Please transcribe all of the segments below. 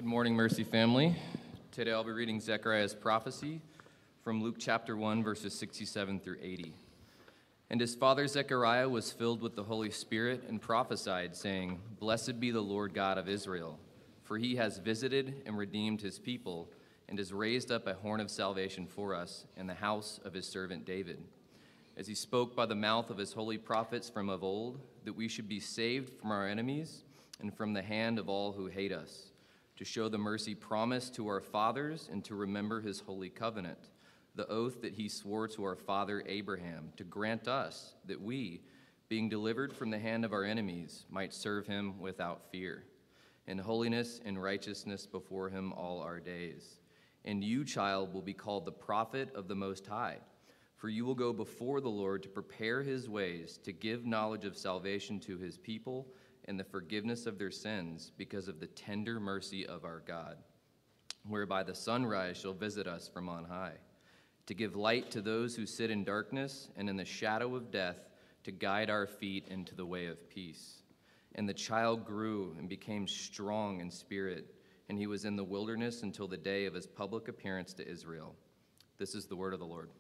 Good morning, Mercy family. Today I'll be reading Zechariah's prophecy from Luke chapter 1, verses 67 through 80. And his father Zechariah was filled with the Holy Spirit and prophesied, saying, Blessed be the Lord God of Israel, for he has visited and redeemed his people, and has raised up a horn of salvation for us in the house of his servant David, as he spoke by the mouth of his holy prophets from of old, that we should be saved from our enemies and from the hand of all who hate us, to show the mercy promised to our fathers and to remember his holy covenant, the oath that he swore to our father Abraham, to grant us that we, being delivered from the hand of our enemies, might serve him without fear, in holiness and righteousness before him all our days. And you, child, will be called the prophet of the Most High, for you will go before the Lord to prepare his ways, to give knowledge of salvation to his people, and the forgiveness of their sins, because of the tender mercy of our God, whereby the sunrise shall visit us from on high, to give light to those who sit in darkness and in the shadow of death, to guide our feet into the way of peace. And the child grew and became strong in spirit, and he was in the wilderness until the day of his public appearance to Israel. This is the word of the Lord.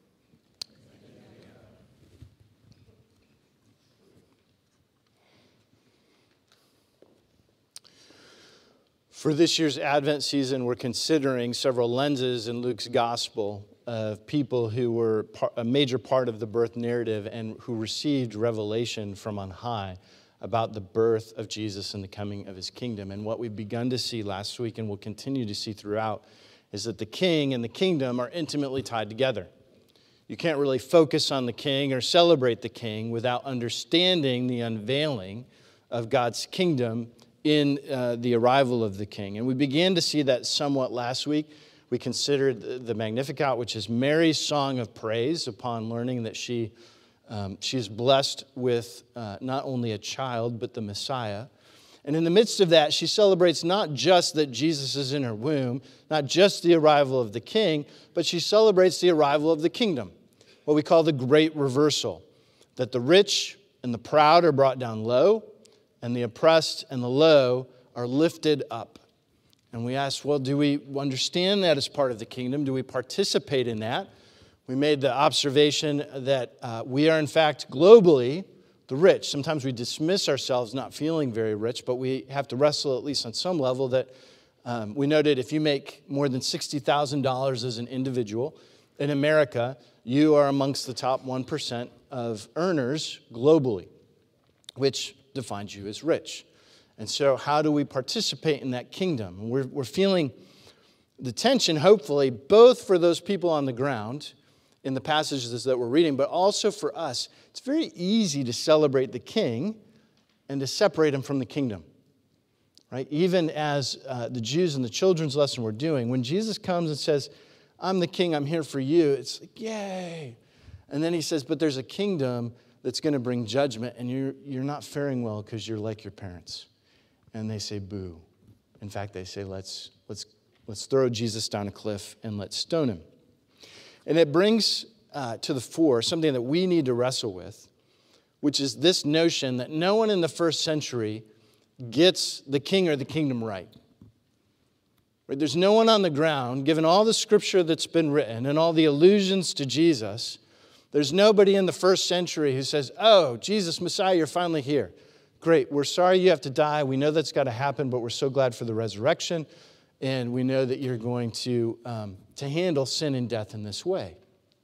For this year's Advent season, we're considering several lenses in Luke's gospel of people who were a major part of the birth narrative and who received revelation from on high about the birth of Jesus and the coming of his kingdom. And what we've begun to see last week and will continue to see throughout is that the king and the kingdom are intimately tied together. You can't really focus on the king or celebrate the king without understanding the unveiling of God's kingdom in the arrival of the king. And we began to see that somewhat last week. We considered the Magnificat, which is Mary's song of praise upon learning that she is blessed with not only a child, but the Messiah. And in the midst of that, she celebrates not just that Jesus is in her womb, not just the arrival of the king, but she celebrates the arrival of the kingdom, what we call the great reversal, that the rich and the proud are brought down low, and the oppressed and the low are lifted up. And we asked, well, do we understand that as part of the kingdom? Do we participate in that? We made the observation that we are, in fact, globally the rich. Sometimes we dismiss ourselves not feeling very rich, but we have to wrestle at least on some level that we noted if you make more than $60,000 as an individual in America, you are amongst the top 1% of earners globally, which defines you as rich. And so how do we participate in that kingdom? We're feeling the tension, hopefully, both for those people on the ground in the passages that we're reading, but also for us. It's very easy to celebrate the king and to separate him from the kingdom, right? Even as the Jews in the children's lesson were doing, when Jesus comes and says, I'm the king, I'm here for you, it's like, yay. And then he says, but there's a kingdom that's going to bring judgment, and you're not faring well because you're like your parents. And they say, boo. In fact, they say, let's throw Jesus down a cliff and let's stone him. And it brings to the fore something that we need to wrestle with, which is this notion that no one in the first century gets the king or the kingdom right. There's no one on the ground, given all the scripture that's been written and all the allusions to Jesus, there's nobody in the first century who says, oh, Jesus, Messiah, you're finally here. Great, we're sorry you have to die. We know that's got to happen, but we're so glad for the resurrection. And we know that you're going to handle sin and death in this way.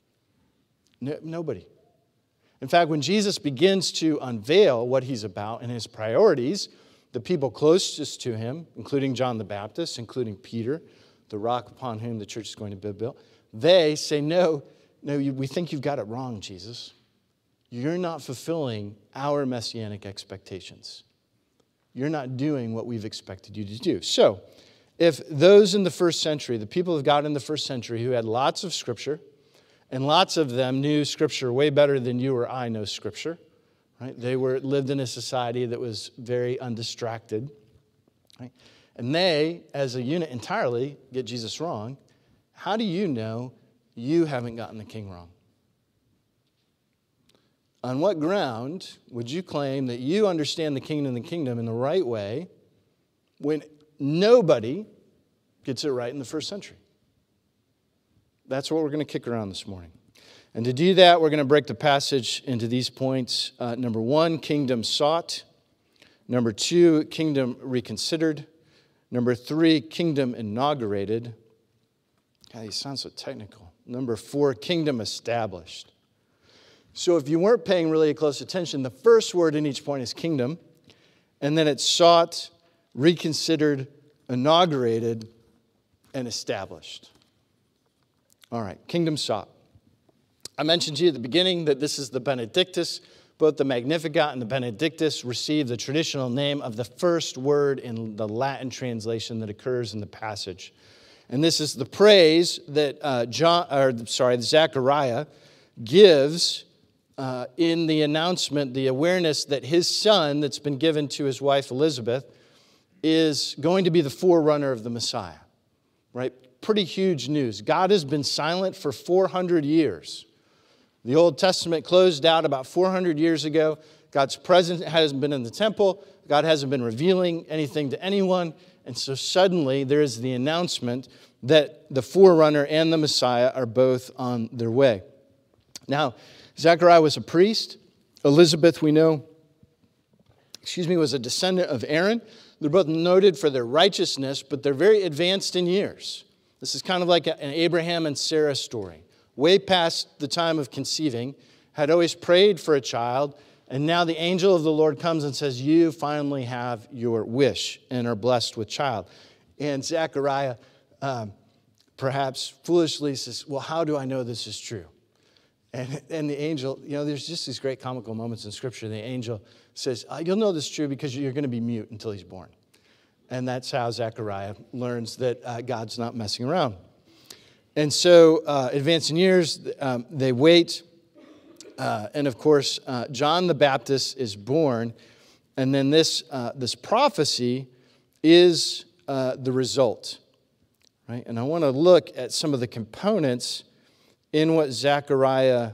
Nobody. In fact, when Jesus begins to unveil what he's about and his priorities, the people closest to him, including John the Baptist, including Peter, the rock upon whom the church is going to be built, they say, no, we think you've got it wrong, Jesus. You're not fulfilling our messianic expectations. You're not doing what we've expected you to do. So, if those in the first century, the people of God in the first century who had lots of Scripture, and lots of them knew Scripture way better than you or I know Scripture, right? They lived in a society that was very undistracted, right? And they, as a unit entirely, get Jesus wrong. How do you know you haven't gotten the king wrong? On what ground would you claim that you understand the kingdom in the right way when nobody gets it right in the first century. That's what we're going to kick around this morning. And to do that, we're going to break the passage into these points. Number 1, kingdom sought. Number 2, kingdom reconsidered. Number 3, kingdom inaugurated. God, these sound so technical. Number 4, kingdom established. So if you weren't paying really close attention, the first word in each point is kingdom, and then it's sought, reconsidered, inaugurated, and established. All right, kingdom sought. I mentioned to you at the beginning that this is the Benedictus. Both the Magnificat and the Benedictus receive the traditional name of the first word in the Latin translation that occurs in the passage. And this is the praise that Zechariah gives in the announcement, the awareness that his son that's been given to his wife Elizabeth is going to be the forerunner of the Messiah. Right? Pretty huge news. God has been silent for 400 years. The Old Testament closed out about 400 years ago. God's presence hasn't been in the temple. God hasn't been revealing anything to anyone. And so suddenly there is the announcement that the forerunner and the Messiah are both on their way. Now, Zechariah was a priest. Elizabeth, we know, was a descendant of Aaron. They're both noted for their righteousness, but they're very advanced in years. This is kind of like an Abraham and Sarah story. Way past the time of conceiving, had always prayed for a child, and now the angel of the Lord comes and says, you finally have your wish and are blessed with child. And Zechariah, perhaps foolishly, says, well, how do I know this is true? And the angel, there's just these great comical moments in Scripture. The angel says, you'll know this is true because you're going to be mute until he's born. And that's how Zechariah learns that God's not messing around. And so, advancing years, they wait. And of course, John the Baptist is born. And then this prophecy is the result. Right? And I want to look at some of the components in what Zechariah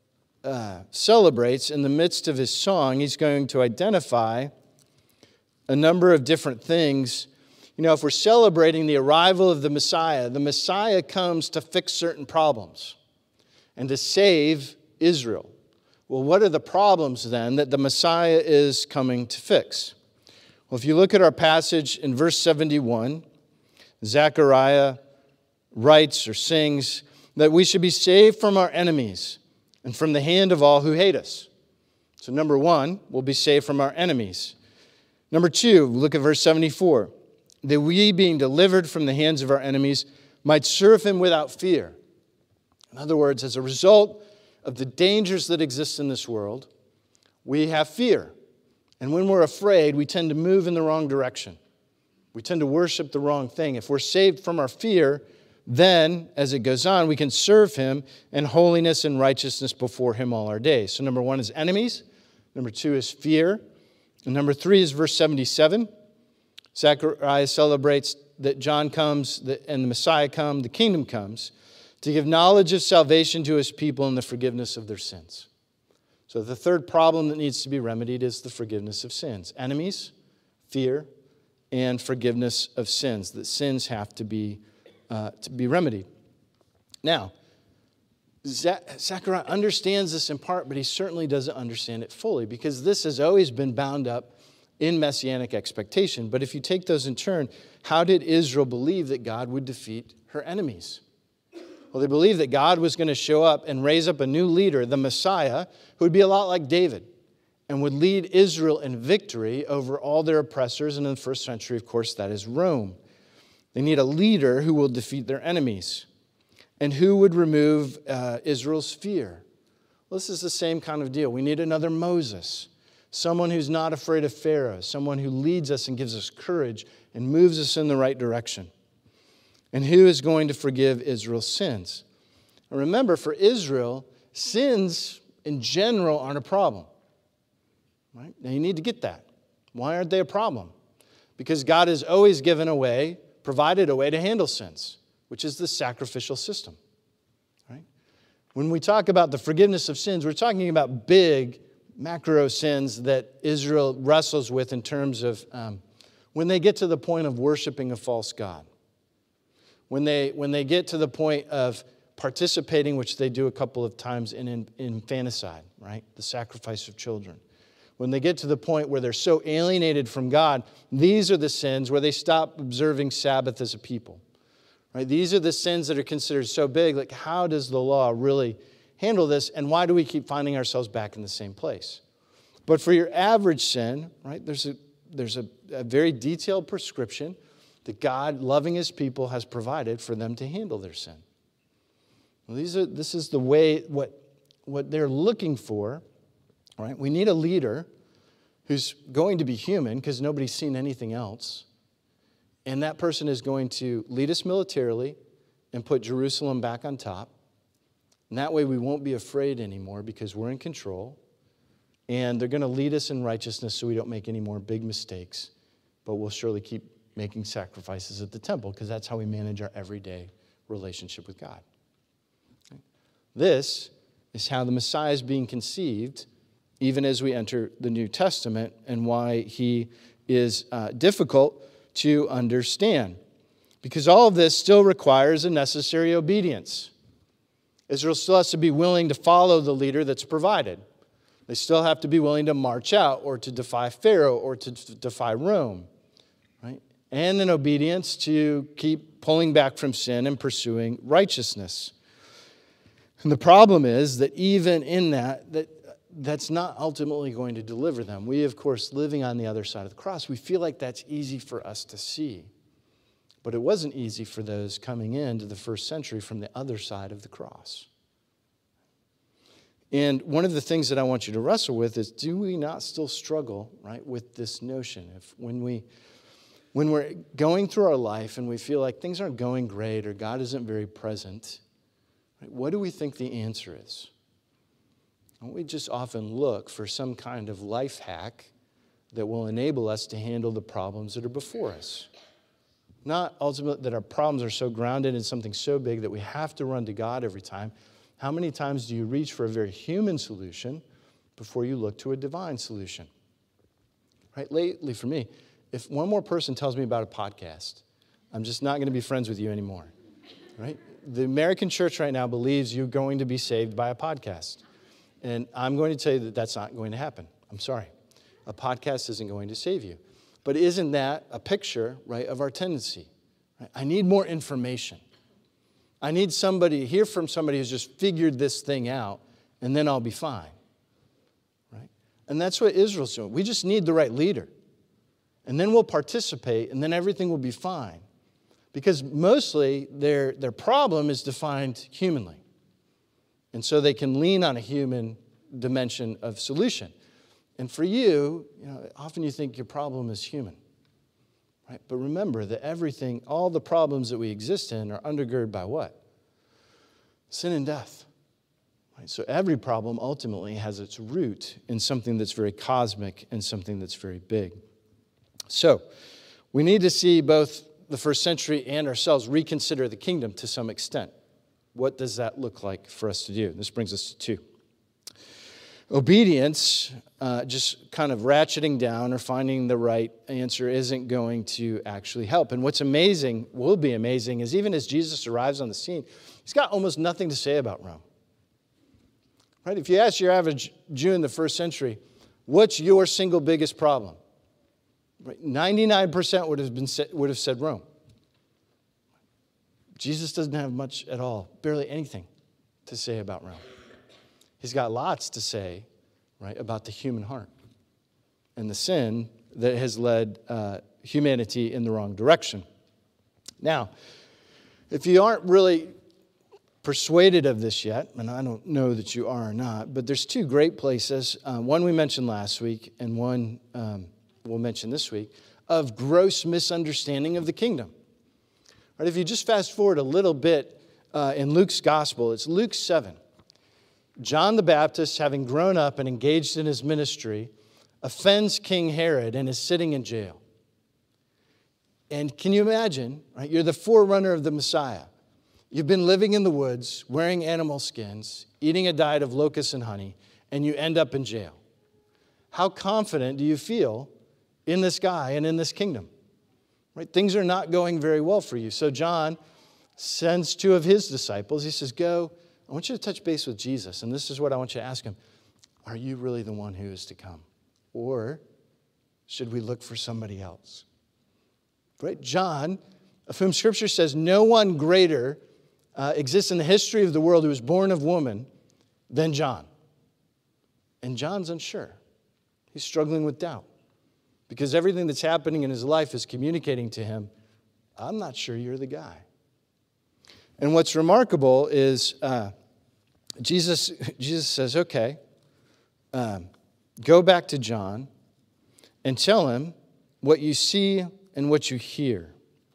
celebrates. In the midst of his song, he's going to identify a number of different things. If we're celebrating the arrival of the Messiah comes to fix certain problems and to save Israel. Well, what are the problems then that the Messiah is coming to fix? Well, if you look at our passage in verse 71, Zechariah writes or sings that we should be saved from our enemies and from the hand of all who hate us. So number 1, we'll be saved from our enemies. Number 2, look at verse 74. That we, being delivered from the hands of our enemies, might serve him without fear. In other words, as a result of the dangers that exist in this world, we have fear. And when we're afraid, we tend to move in the wrong direction. We tend to worship the wrong thing. If we're saved from our fear, then, as it goes on, we can serve him in holiness and righteousness before him all our days. So number 1 is enemies. Number 2 is fear. And number 3 is verse 77. Zechariah celebrates that John comes and the Messiah comes, the kingdom comes, to give knowledge of salvation to his people and the forgiveness of their sins. So the third problem that needs to be remedied is the forgiveness of sins. Enemies, fear, and forgiveness of sins. That sins have to be remedied. Now, Zechariah understands this in part, but he certainly doesn't understand it fully because this has always been bound up in messianic expectation. But if you take those in turn, how did Israel believe that God would defeat her enemies? Well, they believed that God was going to show up and raise up a new leader, the Messiah, who would be a lot like David and would lead Israel in victory over all their oppressors. And in the first century, of course, that is Rome. They need a leader who will defeat their enemies. And who would remove Israel's fear? Well, this is the same kind of deal. We need another Moses. Someone who's not afraid of Pharaoh. Someone who leads us and gives us courage and moves us in the right direction. And who is going to forgive Israel's sins? And remember, for Israel, sins in general aren't a problem. Right? Now you need to get that. Why aren't they a problem? Because God has always provided a way to handle sins, which is the sacrificial system. Right? When we talk about the forgiveness of sins, we're talking about big macro sins that Israel wrestles with in terms of when they get to the point of worshiping a false god. when they get to the point of participating, which they do a couple of times in infanticide, right? The sacrifice of children. When they get to the point where they're so alienated from God, these are the sins where they stop observing Sabbath as a people. Right? These are the sins that are considered so big. Like, how does the law really handle this? And why do we keep finding ourselves back in the same place? But for your average sin, right, there's a very detailed prescription that God, loving his people, has provided for them to handle their sin. Well, this is the way, what they're looking for, right? We need a leader who's going to be human because nobody's seen anything else. And that person is going to lead us militarily and put Jerusalem back on top. And that way we won't be afraid anymore because we're in control. And they're going to lead us in righteousness so we don't make any more big mistakes. But we'll surely keep making sacrifices at the temple because that's how we manage our everyday relationship with God. Okay? This is how the Messiah is being conceived even as we enter the New Testament and why he is difficult to understand. Because all of this still requires a necessary obedience. Israel still has to be willing to follow the leader that's provided. They still have to be willing to march out or to defy Pharaoh or to defy Rome. Right? And an obedience to keep pulling back from sin and pursuing righteousness. And the problem is that even in that's not ultimately going to deliver them. We, of course, living on the other side of the cross, we feel like that's easy for us to see. But it wasn't easy for those coming into the first century from the other side of the cross. And one of the things that I want you to wrestle with is, do we not still struggle, right, with this notion? When we're going through our life and we feel like things aren't going great or God isn't very present, right, what do we think the answer is? We just often look for some kind of life hack that will enable us to handle the problems that are before us. Not ultimately that our problems are so grounded in something so big that we have to run to God every time. How many times do you reach for a very human solution before you look to a divine solution? Right? Lately for me, if one more person tells me about a podcast, I'm just not going to be friends with you anymore. Right? The American church right now believes you're going to be saved by a podcast. And I'm going to tell you that that's not going to happen. I'm sorry. A podcast isn't going to save you. But isn't that a picture, right, of our tendency? Right? I need more information. I need hear from somebody who's just figured this thing out, and then I'll be fine. Right? And that's what Israel's doing. We just need the right leader. And then we'll participate, and then everything will be fine. Because mostly their problem is defined humanly. And so they can lean on a human dimension of solution. And for you, often you think your problem is human. Right? But remember that all the problems that we exist in are undergirded by what? Sin and death. Right? So every problem ultimately has its root in something that's very cosmic and something that's very big. So we need to see both the first century and ourselves reconsider the kingdom to some extent. What does that look like for us to do? This brings us to 2. Obedience, just kind of ratcheting down or finding the right answer isn't going to actually help. And what's amazing, will be amazing, is even as Jesus arrives on the scene, he's got almost nothing to say about Rome. Right? If you ask your average Jew in the first century, what's your single biggest problem? Right? 99% would have said Rome. Jesus doesn't have much at all, barely anything to say about Rome. He's got lots to say, right, about the human heart and the sin that has led humanity in the wrong direction. Now, if you aren't really persuaded of this yet, and I don't know that you are or not, but there's 2 great places, one we mentioned last week and one we'll mention this week, of gross misunderstanding of the kingdom. Right, if you just fast forward a little bit in Luke's gospel, it's Luke 7. John the Baptist, having grown up and engaged in his ministry, offends King Herod and is sitting in jail. And can you imagine, right? You're the forerunner of the Messiah. You've been living in the woods, wearing animal skins, eating a diet of locusts and honey, and you end up in jail. How confident do you feel in this guy and in this kingdom? Right? Things are not going very well for you. So John sends two of his disciples. He says, go, I want you to touch base with Jesus. And this is what I want you to ask him. Are you really the one who is to come? Or should we look for somebody else? Right? John, of whom Scripture says no one greater exists in the history of the world who was born of woman than John. And John's unsure. He's struggling with doubt. Because everything that's happening in his life is communicating to him, I'm not sure you're the guy. And what's remarkable is Jesus says, okay, go back to John and tell him what you see and what you hear.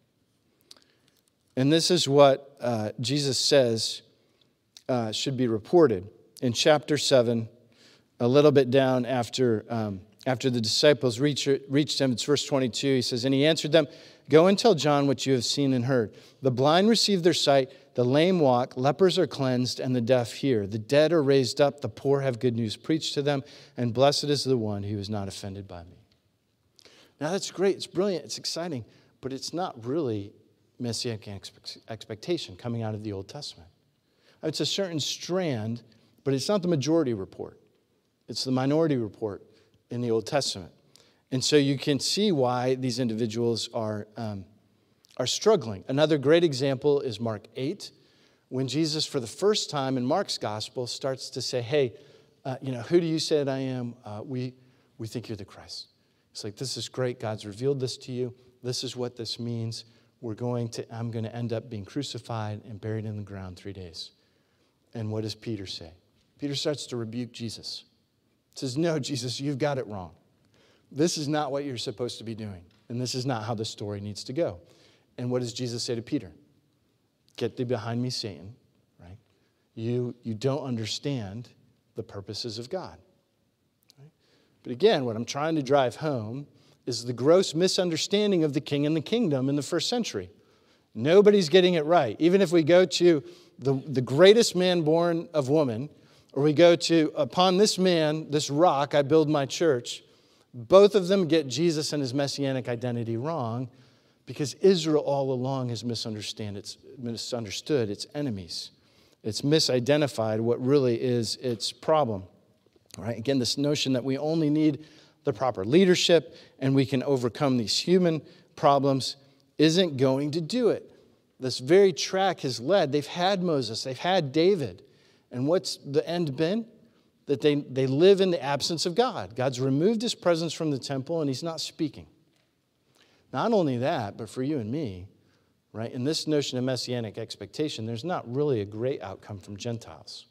And this is what Jesus says should be reported. In chapter 7, a little bit down after the disciples reached him, it's verse 22, he says, and he answered them, go and tell John what you have seen and heard. The blind receive their sight, the lame walk, lepers are cleansed, and the deaf hear. The dead are raised up, the poor have good news preached to them, and blessed is the one who is not offended by me. Now that's great, it's brilliant, it's exciting, but it's not really messianic expectation coming out of the Old Testament. It's a certain strand, but it's not the majority report. It's the minority report in the Old Testament. And so you can see why these individuals are struggling. Another great example is Mark 8, when Jesus, for the first time in Mark's gospel, starts to say, hey, who do you say that I am? We think you're the Christ. It's like, this is great. God's revealed this to you. This is what this means. I'm going to end up being crucified and buried in the ground 3 days. And what does Peter say? Peter starts to rebuke Jesus. He says, no, Jesus, you've got it wrong. This is not what you're supposed to be doing. And this is not how the story needs to go. And what does Jesus say to Peter? Get thee behind me, Satan, right? You don't understand the purposes of God. Right? But again, what I'm trying to drive home is the gross misunderstanding of the king and the kingdom in the first century. Nobody's getting it right. Even if we go to the greatest man born of woman, or we go to, upon this man, this rock, I build my church, both of them get Jesus and his messianic identity wrong because Israel all along has misunderstood its enemies. It's misidentified what really is its problem. All right? Again, this notion that we only need the proper leadership and we can overcome these human problems isn't going to do it. This very track has led. They've had Moses. They've had David. And what's the end been? That they live in the absence of God. God's removed his presence from the temple and he's not speaking. Not only that, but for you and me, right, in this notion of messianic expectation, there's not really a great outcome for Gentiles,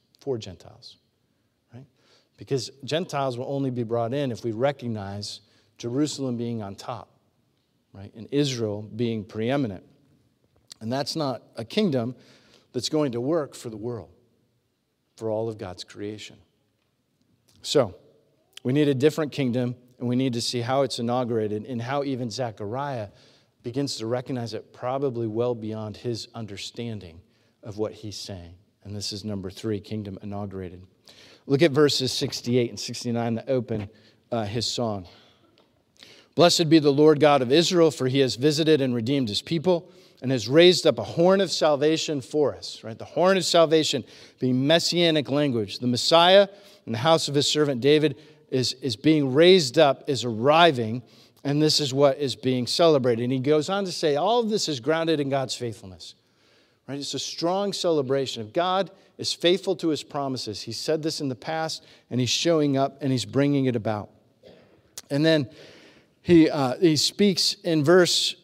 right? Because Gentiles will only be brought in if we recognize Jerusalem being on top, right, and Israel being preeminent. And that's not a kingdom that's going to work for the world, for all of God's creation. So, we need a different kingdom, and we need to see how it's inaugurated and how even Zechariah begins to recognize it probably well beyond his understanding of what he's saying. And this is number 3, kingdom inaugurated. Look at verses 68 and 69 that open his song. Blessed be the Lord God of Israel, for he has visited and redeemed his people and has raised up a horn of salvation for us. Right? The horn of salvation being messianic language. The Messiah in the house of his servant David is being raised up, is arriving, and this is what is being celebrated. And he goes on to say all of this is grounded in God's faithfulness. Right? It's a strong celebration of God is faithful to his promises. He said this in the past, and he's showing up, and he's bringing it about. And then he speaks in verse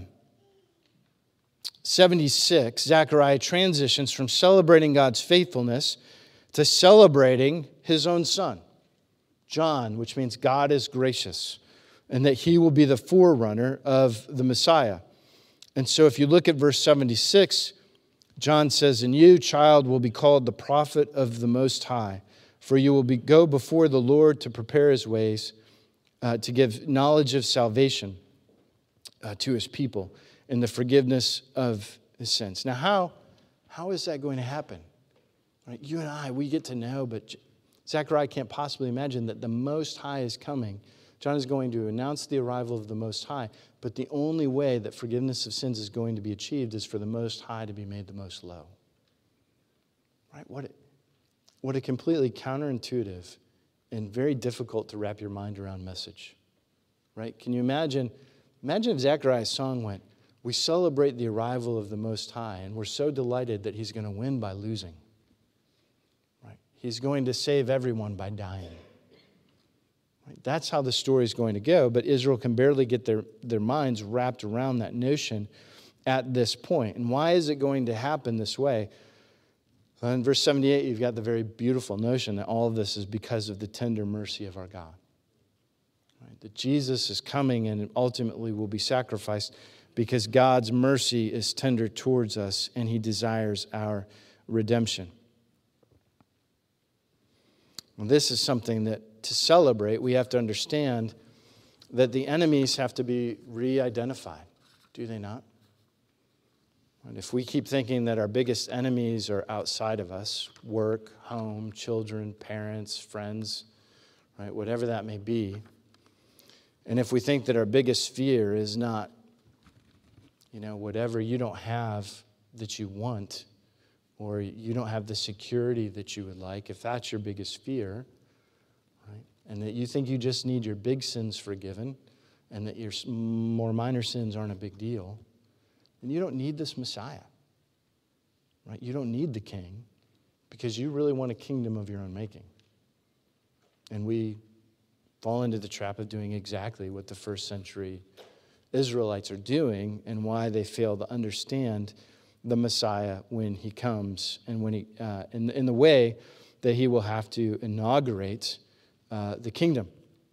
76, Zechariah transitions from celebrating God's faithfulness to celebrating his own son, John, which means God is gracious, and that he will be the forerunner of the Messiah. And so if you look at verse 76, John says, and you, child, will be called the prophet of the Most High, for you will go before the Lord to prepare his ways, to give knowledge of salvation to his people and the forgiveness of his sins. Now, how is that going to happen? Right? You and I, we get to know, but Zechariah can't possibly imagine that the Most High is coming John is going to announce the arrival of the Most High, but the only way that forgiveness of sins is going to be achieved is for the Most High to be made the most low. Right? What a completely counterintuitive and very difficult to wrap your mind around message. Right? Can you imagine if Zechariah's song went, "We celebrate the arrival of the Most High, and we're so delighted that he's going to win by losing." Right? He's going to save everyone by dying. Right? That's how the story is going to go, but Israel can barely get their minds wrapped around that notion at this point. And why is it going to happen this way? In verse 78, you've got the very beautiful notion that all of this is because of the tender mercy of our God. Right? That Jesus is coming and ultimately will be sacrificed because God's mercy is tender towards us and he desires our redemption. Well, this is something that to celebrate, we have to understand that the enemies have to be re-identified. Do they not? And if we keep thinking that our biggest enemies are outside of us, work, home, children, parents, friends, right, whatever that may be, and if we think that our biggest fear is not, whatever you don't have that you want, or you don't have the security that you would like, if that's your biggest fear, right, and that you think you just need your big sins forgiven, and that your more minor sins aren't a big deal, and you don't need this Messiah, right? You don't need the king because you really want a kingdom of your own making. And we fall into the trap of doing exactly what the first century Israelites are doing and why they fail to understand the Messiah when he comes and when he in the way that he will have to inaugurate the kingdom.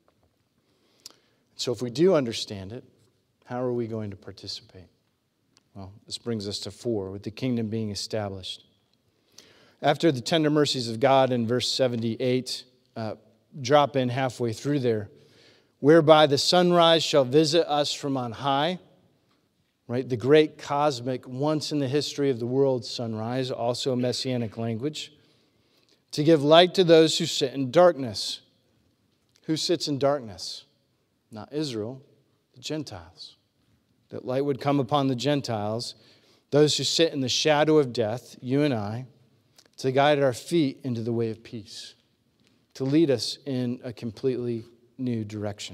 So if we do understand it, how are we going to participate? Well, this brings us to 4, with the kingdom being established. After the tender mercies of God in verse 78, drop in halfway through there, whereby the sunrise shall visit us from on high, right? The great cosmic, once in the history of the world sunrise, also a messianic language, to give light to those who sit in darkness. Who sits in darkness? Not Israel, the Gentiles. That light would come upon the Gentiles, those who sit in the shadow of death, you and I, to guide our feet into the way of peace, to lead us in a completely new direction.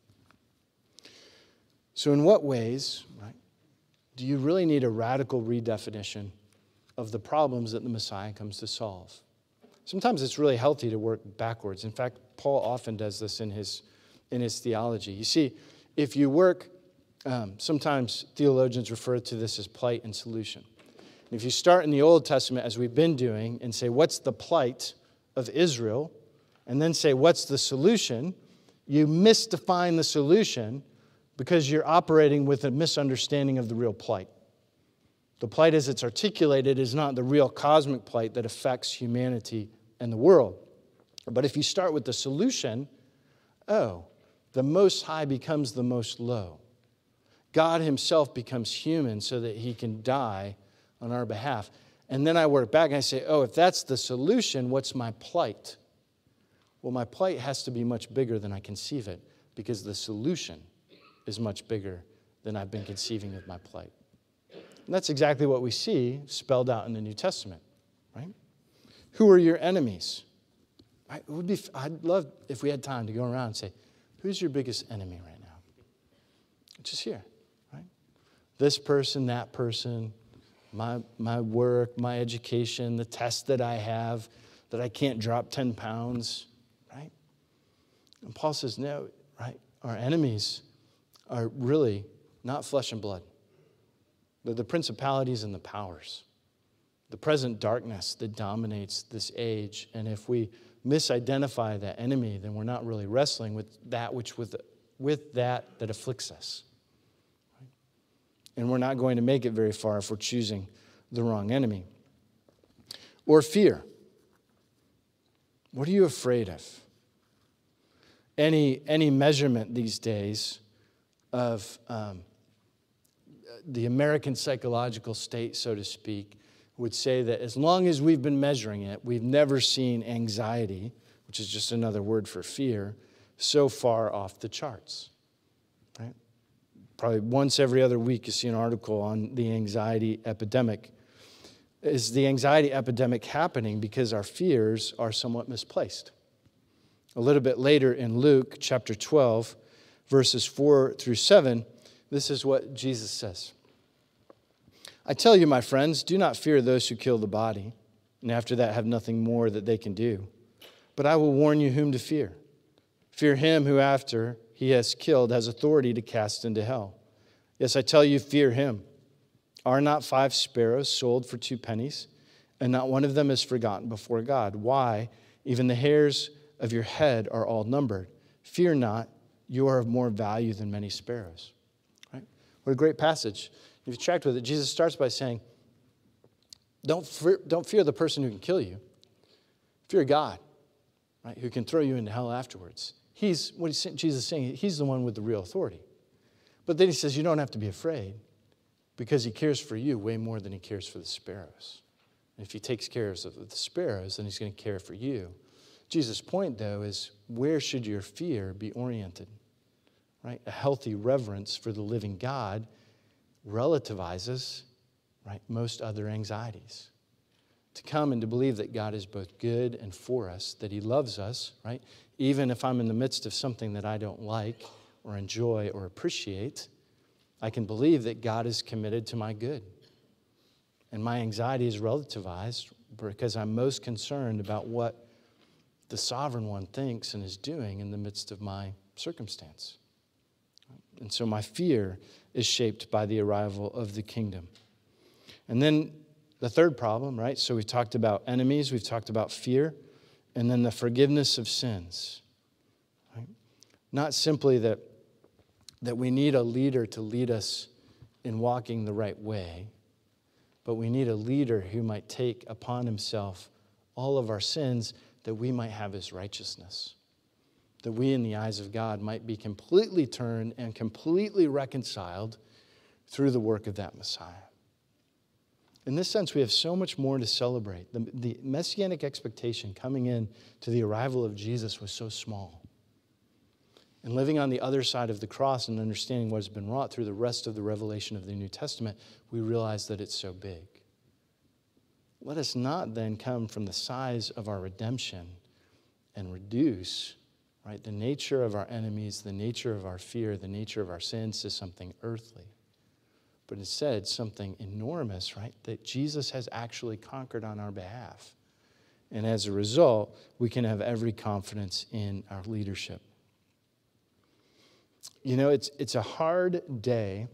So in what ways, right, do you really need a radical redefinition of the problems that the Messiah comes to solve? Sometimes it's really healthy to work backwards. In fact, Paul often does this in his theology. You see, if you work sometimes theologians refer to this as plight and solution. And if you start in the Old Testament, as we've been doing, and say, what's the plight of Israel? And then say, what's the solution? You misdefine the solution because you're operating with a misunderstanding of the real plight. The plight as it's articulated is not the real cosmic plight that affects humanity and the world. But if you start with the solution, the Most High becomes the most low. God himself becomes human so that he can die on our behalf. And then I work back and I say, if that's the solution, what's my plight? Well, my plight has to be much bigger than I conceive it because the solution is much bigger than I've been conceiving of my plight. And that's exactly what we see spelled out in the New Testament, right? Who are your enemies? I'd love if we had time to go around and say, who's your biggest enemy right now? Just here. This person, that person, my work, my education, the test that I have, that I can't drop 10 pounds, right? And Paul says, no, right? Our enemies are really not flesh and blood. They're the principalities and the powers, the present darkness that dominates this age. And if we misidentify that enemy, then we're not really wrestling with that with that afflicts us. And we're not going to make it very far if we're choosing the wrong enemy. Or fear. What are you afraid of? Any measurement these days of the American psychological state, so to speak, would say that as long as we've been measuring it, we've never seen anxiety, which is just another word for fear, so far off the charts. Right? Probably once every other week you see an article on the anxiety epidemic. Is the anxiety epidemic happening because our fears are somewhat misplaced? A little bit later in Luke chapter 12, verses 4 through 7, this is what Jesus says. I tell you, my friends, do not fear those who kill the body, and after that have nothing more that they can do. But I will warn you whom to fear. Fear him who after he has killed has authority to cast into hell. Yes, I tell you, fear him. Are not 5 sparrows sold for 2 pennies, and not one of them is forgotten before God? Why, even the hairs of your head are all numbered. Fear not, you are of more value than many sparrows. Right? What a great passage. If you tracked with it, Jesus starts by saying, don't fear the person who can kill you. Fear God, right, who can throw you into hell afterwards. Jesus is saying, he's the one with the real authority. But then he says, you don't have to be afraid because he cares for you way more than he cares for the sparrows. And if he takes care of the sparrows, then he's going to care for you. Jesus' point, though, is where should your fear be oriented? Right? A healthy reverence for the living God relativizes, right, most other anxieties. To come and to believe that God is both good and for us, that he loves us, right? Even if I'm in the midst of something that I don't like or enjoy or appreciate, I can believe that God is committed to my good. And my anxiety is relativized because I'm most concerned about what the sovereign one thinks and is doing in the midst of my circumstance. And so my fear is shaped by the arrival of the kingdom. And then the third problem, right? So we've talked about enemies, we've talked about fear, and then the forgiveness of sins. Right? Not simply that we need a leader to lead us in walking the right way, but we need a leader who might take upon himself all of our sins that we might have his righteousness. That we, in the eyes of God, might be completely turned and completely reconciled through the work of that Messiah. In this sense, we have so much more to celebrate. The messianic expectation coming in to the arrival of Jesus was so small. And living on the other side of the cross and understanding what has been wrought through the rest of the revelation of the New Testament, we realize that it's so big. Let us not then come from the size of our redemption and reduce, right, the nature of our enemies, the nature of our fear, the nature of our sins to something earthly. But instead, something enormous, right, that Jesus has actually conquered on our behalf. And as a result, we can have every confidence in our leadership. You know, it's a hard day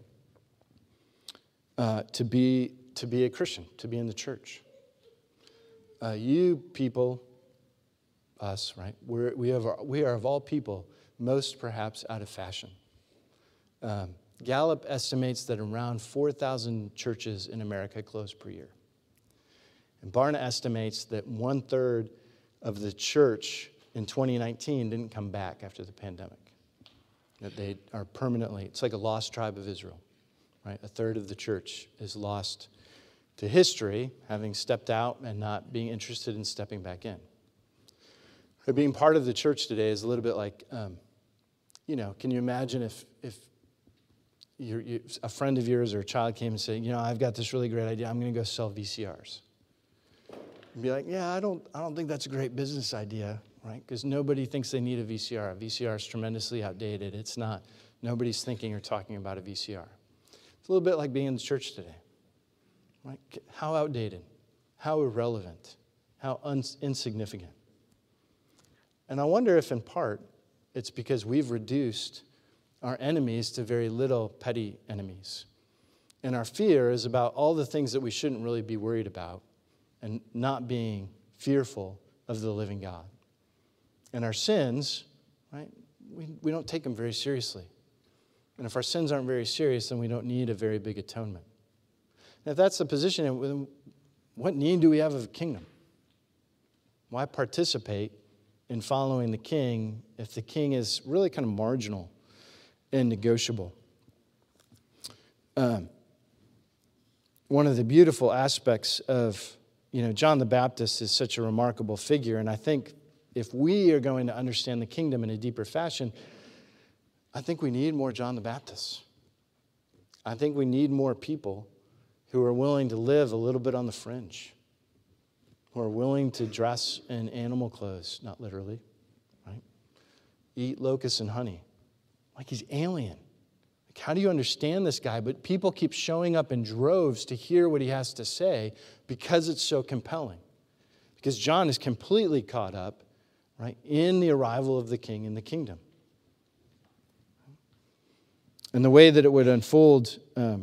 to be a Christian, to be in the church. You people, us, right? We are of all people most perhaps out of fashion. Gallup estimates that around 4,000 churches in America close per year. And Barna estimates that 1/3 of the church in 2019 didn't come back after the pandemic. That they are permanently, it's like a lost tribe of Israel, right? 1/3 of the church is lost to history, having stepped out and not being interested in stepping back in. Being part of the church today is a little bit like, can you imagine if a friend of yours or a child came and said, I've got this really great idea. I'm going to go sell VCRs. You'd be like, I don't think that's a great business idea, right? Because nobody thinks they need a VCR. A VCR is tremendously outdated. It's not. Nobody's thinking or talking about a VCR. It's a little bit like being in the church today, right? How outdated, how irrelevant, how insignificant. And I wonder if in part it's because we've reduced our enemies to very little petty enemies. And our fear is about all the things that we shouldn't really be worried about and not being fearful of the living God. And our sins, right, we don't take them very seriously. And if our sins aren't very serious, then we don't need a very big atonement. And if that's the position, what need do we have of a kingdom? Why participate in following the king if the king is really kind of marginal and negotiable? One of the beautiful aspects of, John the Baptist is such a remarkable figure, and I think if we are going to understand the kingdom in a deeper fashion, I think we need more John the Baptist. I think we need more people who are willing to live a little bit on the fringe, who are willing to dress in animal clothes, not literally, right? Eat locusts and honey. Like he's alien. Like, how do you understand this guy? But people keep showing up in droves to hear what he has to say because it's so compelling. Because John is completely caught up, right, in the arrival of the king in the kingdom. And the way that it would unfold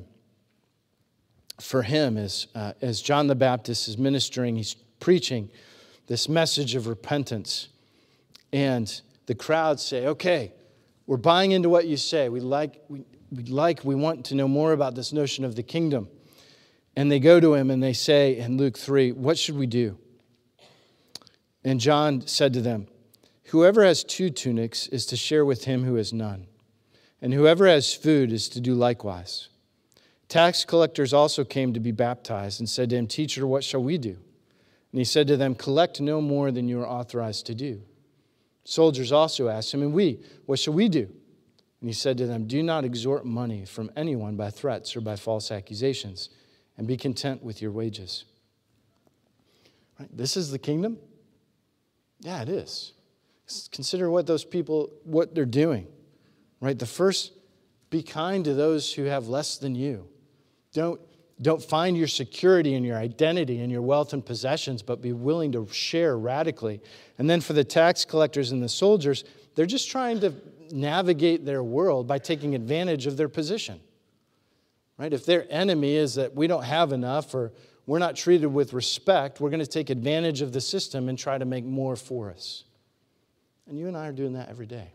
for him is as John the Baptist is ministering, he's preaching this message of repentance. And the crowd say, okay, we're buying into what you say. We want to know more about this notion of the kingdom. And they go to him and they say in Luke 3, what should we do? And John said to them, whoever has 2 tunics is to share with him who has none. And whoever has food is to do likewise. Tax collectors also came to be baptized and said to him, Teacher, what shall we do? And he said to them, collect no more than you are authorized to do. Soldiers also asked him, and we, what shall we do? And he said to them, do not extort money from anyone by threats or by false accusations, and be content with your wages. Right? This is the kingdom? Yeah, it is. Consider what those people, what they're doing. Right? The first, be kind to those who have less than you. Don't find your security and your identity in your wealth and possessions, but be willing to share radically. And then for the tax collectors and the soldiers, they're just trying to navigate their world by taking advantage of their position. Right? If their enemy is that we don't have enough or we're not treated with respect, we're going to take advantage of the system and try to make more for us. And you and I are doing that every day.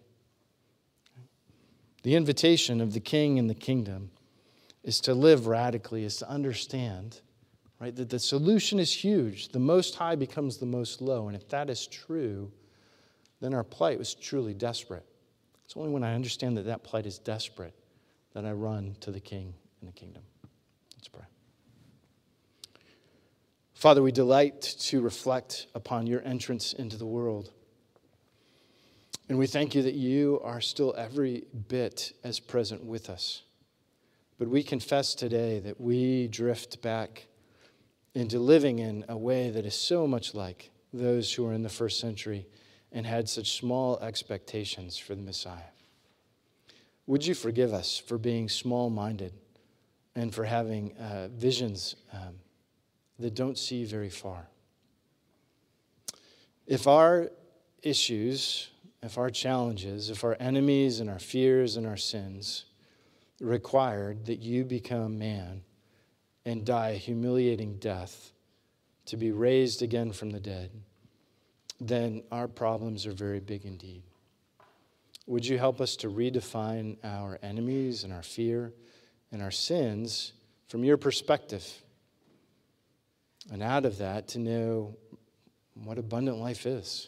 The invitation of the king and the kingdom is to live radically, is to understand, right, that the solution is huge. The Most High becomes the Most Low. And if that is true, then our plight was truly desperate. It's only when I understand that that plight is desperate that I run to the king and the kingdom. Let's pray. Father, we delight to reflect upon your entrance into the world. And we thank you that you are still every bit as present with us. But we confess today that we drift back into living in a way that is so much like those who were in the first century and had such small expectations for the Messiah. Would you forgive us for being small-minded and for having visions that don't see very far? If our issues, if our challenges, if our enemies and our fears and our sins required that you become man and die a humiliating death to be raised again from the dead, then our problems are very big indeed. Would you help us to redefine our enemies and our fear and our sins from your perspective? And out of that, to know what abundant life is.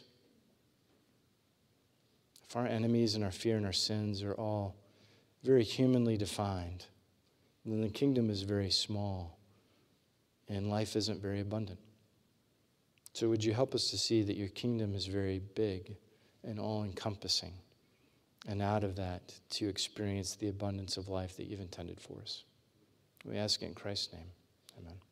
If our enemies and our fear and our sins are all very humanly defined, then the kingdom is very small and life isn't very abundant. So would you help us to see that your kingdom is very big and all-encompassing, and out of that to experience the abundance of life that you've intended for us. We ask it in Christ's name. Amen.